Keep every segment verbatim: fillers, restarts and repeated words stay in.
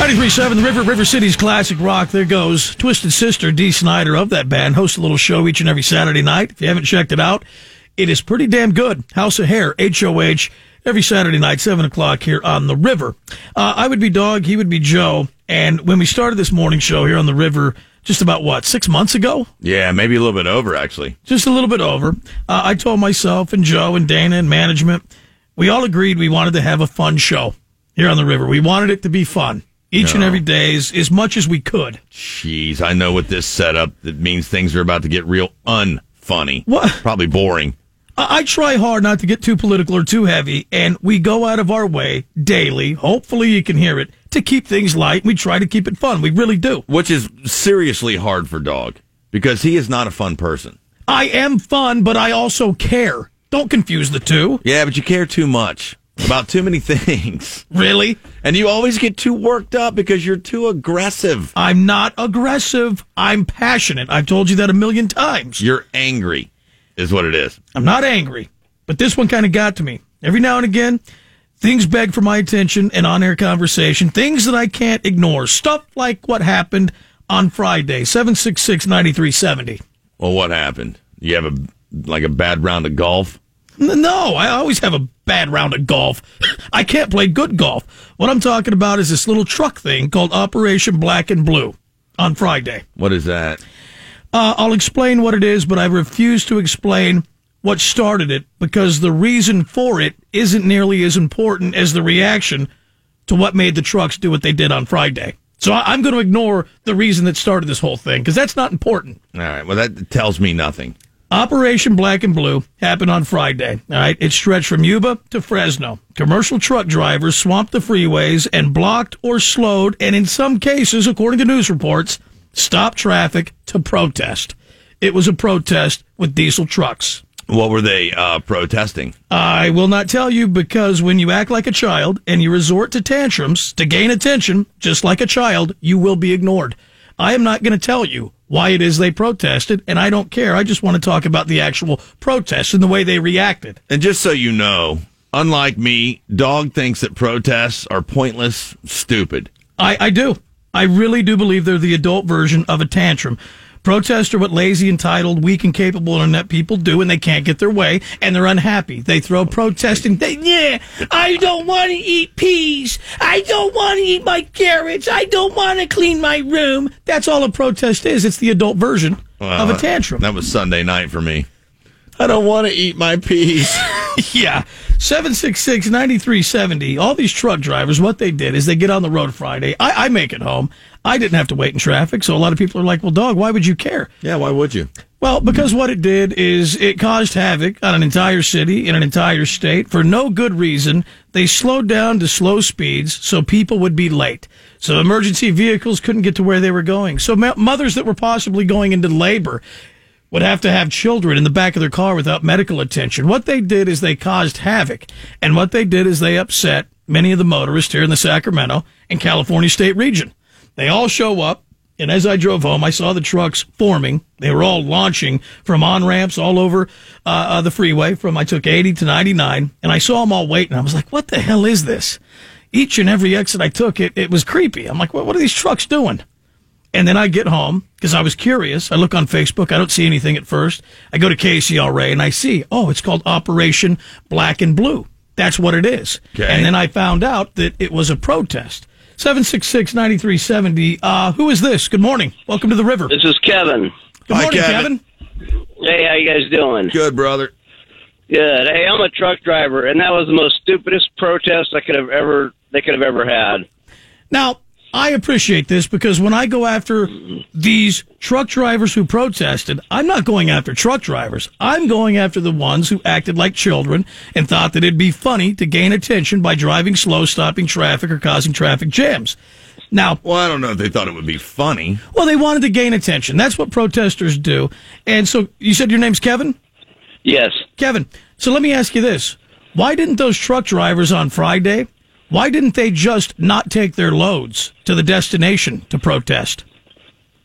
ninety-three point seven, the River, River City's classic rock. There goes Twisted Sister, Dee Snider of that band, hosts a little show each and every Saturday night. If you haven't checked it out, it is pretty damn good. House of Hair, H O H, every Saturday night, seven o'clock here on the River. Uh, I would be Dog, he would be Joe. And when we started this morning show here on the River, just about, what, six months ago? Yeah, maybe a little bit over, actually. Just a little bit over. Uh, I told myself and Joe and Dana and management, we all agreed we wanted to have a fun show here on the River. We wanted it to be fun each no. and every day as, as much as we could. Jeez, I know with this setup, that means things are about to get real unfunny. What? Probably boring. I, I try hard not to get too political or too heavy, and we go out of our way daily, hopefully you can hear it, to keep things light. We try to keep it fun. We really do. Which is seriously hard for Dog, because he is not a fun person. I am fun, but I also care. Don't confuse the two. Yeah, but you care too much about too many things. Really? And you always get too worked up because you're too aggressive. I'm not aggressive. I'm passionate. I've told you that a million times. You're angry, is what it is. I'm not angry, but this one kind of got to me. Every now and again, things beg for my attention and on-air conversation, things that I can't ignore. Stuff like what happened on Friday, seven six six, nine three seven zero. Well, what happened? You have a like a bad round of golf? No, I always have a bad round of golf. I can't play good golf. What I'm talking about is this little truck thing called Operation Black and Blue on Friday. What is that? Uh, I'll explain what it is, but I refuse to explain what started it because the reason for it isn't nearly as important as the reaction to what made the trucks do what they did on Friday. So I- I'm going to ignore the reason that started this whole thing because that's not important. All right, well, that tells me nothing. Operation Black and Blue happened on Friday. All right, it stretched from Yuba to Fresno. Commercial truck drivers swamped the freeways and blocked or slowed, and in some cases, according to news reports, stopped traffic to protest. It was a protest with diesel trucks. What were they uh, protesting? I will not tell you because when you act like a child and you resort to tantrums to gain attention, just like a child, you will be ignored. I am not going to tell you why it is they protested, and I don't care. I just want to talk about the actual protest and the way they reacted. And just so you know, unlike me, Dog thinks that protests are pointless, stupid. I, I do. I really do believe they're the adult version of a tantrum. Protests are what lazy, entitled, weak, and capable internet people do, and they can't get their way, and they're unhappy. They throw protesting. They, yeah, I don't want to eat peas. I don't want to eat my carrots. I don't want to clean my room. That's all a protest is. It's the adult version well, of a tantrum. That was Sunday night for me. I don't want to eat my peas. Yeah. seven six six, nine three seven zero. All these truck drivers, what they did is they get on the road Friday. I, I make it home. I didn't have to wait in traffic, so a lot of people are like, well, Dog, why would you care? Yeah, why would you? Well, because what it did is it caused havoc on an entire city, in an entire state, for no good reason. They slowed down to slow speeds so people would be late. So emergency vehicles couldn't get to where they were going. So ma- mothers that were possibly going into labor would have to have children in the back of their car without medical attention. What they did is they caused havoc. And what they did is they upset many of the motorists here in the Sacramento and California state region. They all show up, and as I drove home, I saw the trucks forming. They were all launching from on-ramps all over uh, uh, the freeway. From I took eighty to ninety-nine, and I saw them all waiting. I was like, what the hell is this? Each and every exit I took, it, it was creepy. I'm like, what, what are these trucks doing? And then I get home, because I was curious. I look on Facebook. I don't see anything at first. I go to K C R A, and I see, oh, it's called Operation Black and Blue. That's what it is. Okay. And then I found out that it was a protest. seven six six, nine three seven zero. Uh, who is this? Good morning. Welcome to the River. This is Kevin. Good Hi, morning, Kevin. Kevin. Hey, how you guys doing? Good, brother. Good. Hey, I'm a truck driver, and that was the most stupidest protest I could have ever they could have ever had. Now, I appreciate this because when I go after these truck drivers who protested, I'm not going after truck drivers. I'm going after the ones who acted like children and thought that it'd be funny to gain attention by driving slow, stopping traffic, or causing traffic jams. Now, well, I don't know if they thought it would be funny. Well, they wanted to gain attention. That's what protesters do. And so you said your name's Kevin? Yes. Kevin, so let me ask you this. Why didn't those truck drivers on Friday, why didn't they just not take their loads to the destination to protest?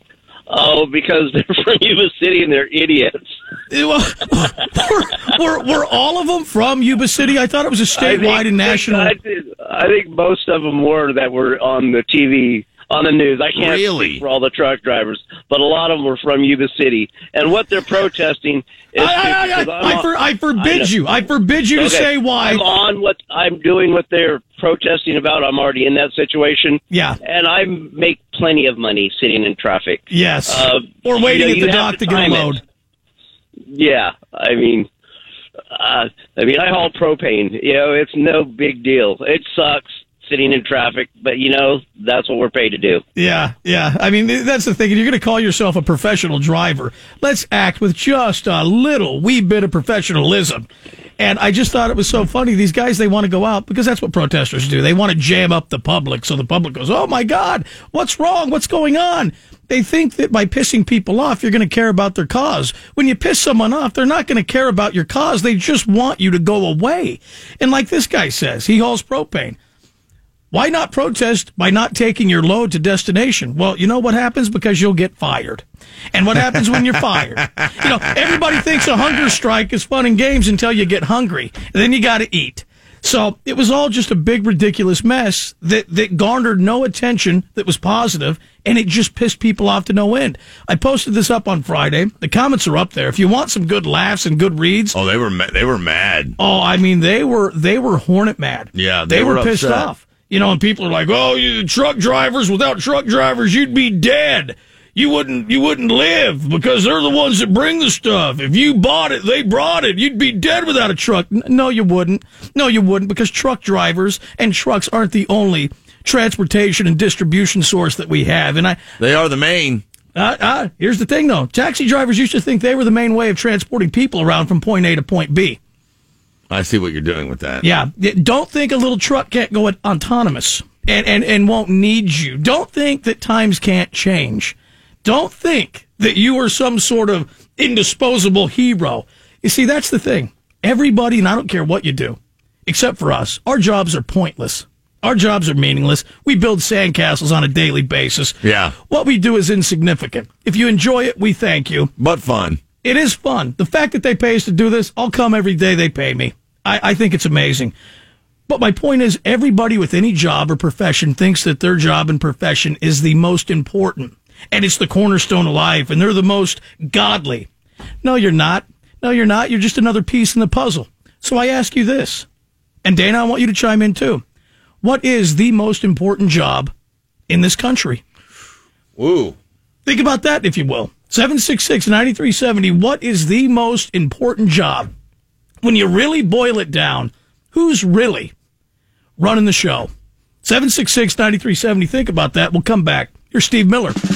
Oh, because they're from Yuba City and they're idiots. Well, were, were, were all of them from Yuba City? I thought it was a statewide think, and national. I think, I think most of them were that were on the T V, on the news. I can't Really? speak for all the truck drivers, but a lot of them were from Yuba City. And what they're protesting is... I, I, I, stupid, 'cause I'm I, on- for, I forbid I you. I forbid you to Okay, say why. I'm on what I'm doing, what they're protesting about. I'm already in that situation. Yeah. And I make plenty of money sitting in traffic. Yes. Uh, or you waiting know, at you the have dock to get a time it. load. Yeah, I mean, uh, I mean, I haul propane. You know, it's no big deal. It sucks sitting in traffic, but you know, that's what we're paid to do. Yeah, yeah. I mean, that's the thing. If you're going to call yourself a professional driver, let's act with just a little wee bit of professionalism. And I just thought it was so funny. These guys, they want to go out because that's what protesters do. They want to jam up the public so the public goes, oh, my God, what's wrong? What's going on? They think that by pissing people off, you're going to care about their cause. When you piss someone off, they're not going to care about your cause. They just want you to go away. And like this guy says, he hauls propane. Why not protest by not taking your load to destination? Well, you know what happens? Because you'll get fired. And what happens when you're fired? You know, everybody thinks a hunger strike is fun and games until you get hungry. And then you got to eat. So it was all just a big, ridiculous mess that, that garnered no attention that was positive, and it just pissed people off to no end. I posted this up on Friday. The comments are up there. If you want some good laughs and good reads. Oh, they were ma- they were mad. Oh, I mean, they were they were hornet mad. Yeah, they, they were, were pissed upset. off. You know, and people are like, "Oh, you truck drivers! Without truck drivers, you'd be dead. You wouldn't, you wouldn't live because they're the ones that bring the stuff. If you bought it, they brought it. You'd be dead without a truck." N- No, you wouldn't. No, you wouldn't, because truck drivers and trucks aren't the only transportation and distribution source that we have. And I, They are the main. uh, uh, here's the thing, though: taxi drivers used to think they were the main way of transporting people around from point A to point B. I see what you're doing with that. Yeah. Don't think a little truck can't go autonomous and, and, and won't need you. Don't think that times can't change. Don't think that you are some sort of indisposable hero. You see, that's the thing. Everybody, and I don't care what you do, except for us, our jobs are pointless. Our jobs are meaningless. We build sandcastles on a daily basis. Yeah. What we do is insignificant. If you enjoy it, we thank you. But fun. It is fun. The fact that they pay us to do this, I'll come every day they pay me. I, I think it's amazing. But my point is, everybody with any job or profession thinks that their job and profession is the most important. And it's the cornerstone of life, and they're the most godly. No, you're not. No, you're not. You're just another piece in the puzzle. So I ask you this, and Dana, I want you to chime in too. What is the most important job in this country? Woo. Think about that, if you will. seven six six, nine three seven zero. What is the most important job? When you really boil it down, who's really running the show? seven six six, nine three seven zero. Think about that. We'll come back. Here's Steve Miller.